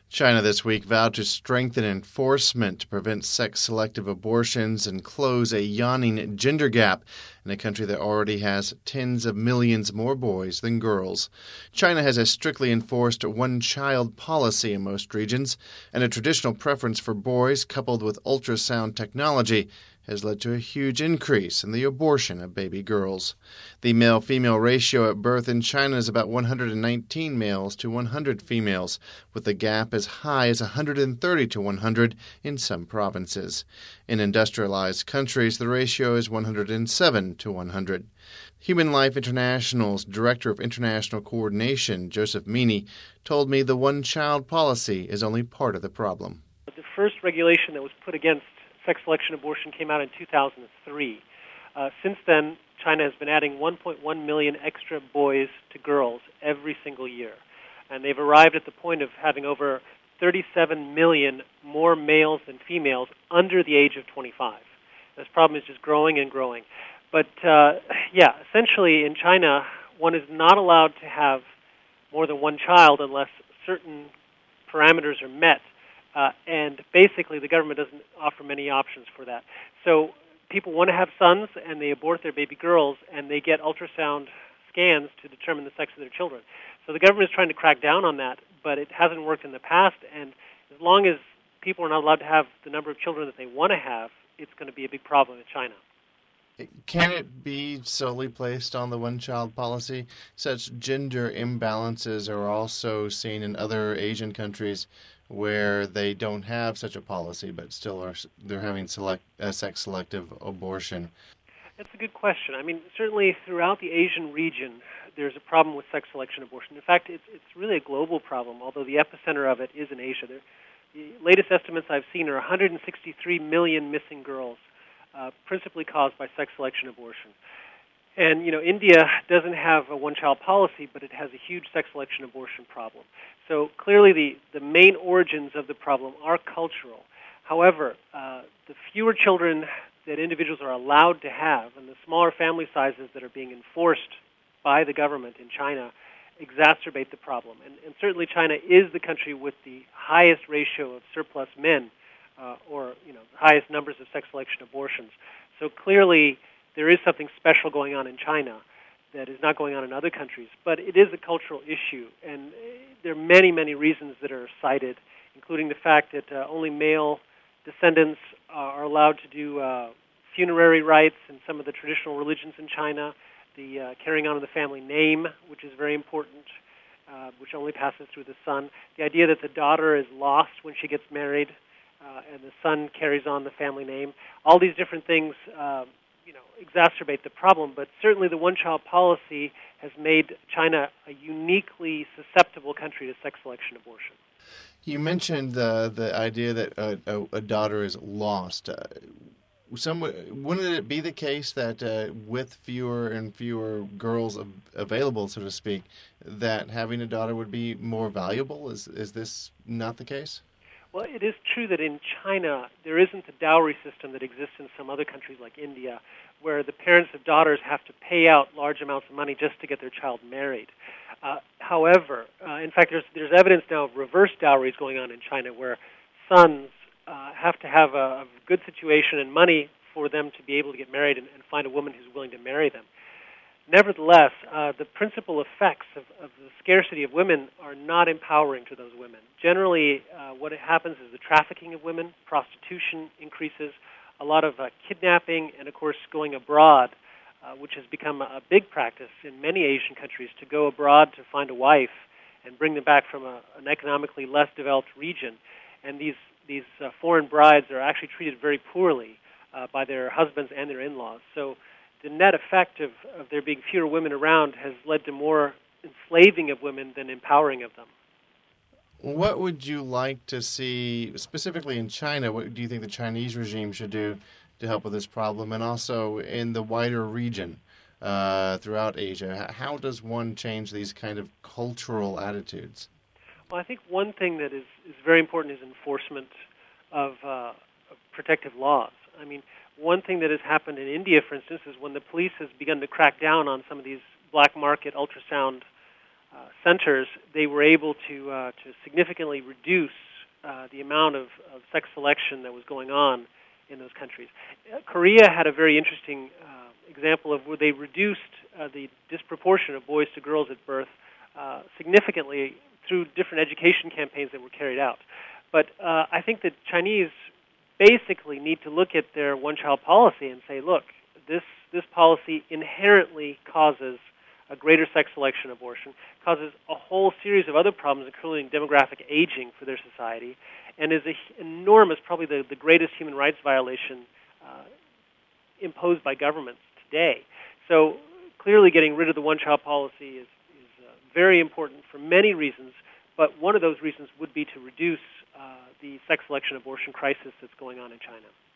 China this week vowed to strengthen enforcement to prevent sex-selective abortions and close a yawning gender gap in a country that already has tens of millions more boys than girls. China has a strictly enforced one-child policy in most regions, and a traditional preference for boys coupled with ultrasound technology has led to a huge increase in the abortion of baby girls. The male-female ratio at birth in China is about 119 males to 100 females, with the gap as high as 130 to 100 in some provinces. In industrialized countries, the ratio is 107 to 100. Human Life International's Director of International Coordination, Joseph Meany, told me the one-child policy is only part of the problem. The first regulation that was put against sex selection abortion came out in 2003. Since then, China has been adding 1.1 million extra boys to girls every single year. And they've arrived at the point of having over 37 million more males than females under the age of 25. This problem is just growing and growing. But, essentially in China, one is not allowed to have more than one child unless certain parameters are met. And basically, the government doesn't offer many options for that. So people want to have sons, and they abort their baby girls, and they get ultrasound scans to determine the sex of their children. So the government is trying to crack down on that, but it hasn't worked in the past. And as long as people are not allowed to have the number of children that they want to have, it's going to be a big problem in China. Can it be solely placed on the one-child policy? Such gender imbalances are also seen in other Asian countries where they don't have such a policy, but still they're having sex-selective abortion. That's a good question. I mean, certainly throughout the Asian region, there's a problem with sex selection abortion. In fact, it's really a global problem, although the epicenter of it is in Asia. The latest estimates I've seen are 163 million missing girls, principally caused by sex selection abortion. And, India doesn't have a one-child policy, but it has a huge sex selection abortion problem. So clearly the main origins of the problem are cultural. However, the fewer children that individuals are allowed to have and the smaller family sizes that are being enforced by the government in China exacerbate the problem. And certainly China is the country with the highest ratio of surplus men, or the highest numbers of sex selection abortions. So clearly there is something special going on in China that is not going on in other countries. But it is a cultural issue, and there are many, many reasons that are cited, including the fact that only male descendants are allowed to do funerary rites in some of the traditional religions in China, the carrying on of the family name, which is very important, which only passes through the son, the idea that the daughter is lost when she gets married, and the son carries on the family name. All these different things exacerbate the problem, but certainly the one-child policy has made China a uniquely susceptible country to sex selection abortion. You mentioned the idea that a daughter is lost. Wouldn't it be the case that with fewer and fewer girls available, so to speak, that having a daughter would be more valuable? Is this not the case? Well, it is true that in China there isn't the dowry system that exists in some other countries like India, where the parents of daughters have to pay out large amounts of money just to get their child married. However, in fact, there's evidence now of reverse dowries going on in China, where sons have to have a good situation and money for them to be able to get married and find a woman who's willing to marry them. Nevertheless, the principal effects of the scarcity of women are not empowering to those women. Generally, what happens is the trafficking of women, prostitution increases, a lot of kidnapping, and of course going abroad, which has become a big practice in many Asian countries, to go abroad to find a wife and bring them back from an economically less developed region. And these foreign brides are actually treated very poorly by their husbands and their in-laws. So the net effect of there being fewer women around has led to more enslaving of women than empowering of them. What would you like to see, specifically in China, what do you think the Chinese regime should do to help with this problem? And also in the wider region throughout Asia, how does one change these kind of cultural attitudes? Well, I think one thing that is very important is enforcement of protective laws. I mean, one thing that has happened in India, for instance, is when the police has begun to crack down on some of these black market ultrasound centers, they were able to significantly reduce the amount of sex selection that was going on in those countries. Korea had a very interesting example of where they reduced the disproportion of boys to girls at birth significantly through different education campaigns that were carried out. But I think that Chinese basically need to look at their one-child policy and say, look, this policy inherently causes a greater sex selection abortion, causes a whole series of other problems, including demographic aging for their society, and is an enormous, probably the greatest human rights violation imposed by governments today. So clearly getting rid of the one-child policy is very important for many reasons, but one of those reasons would be to reduce the sex selection abortion crisis that's going on in China.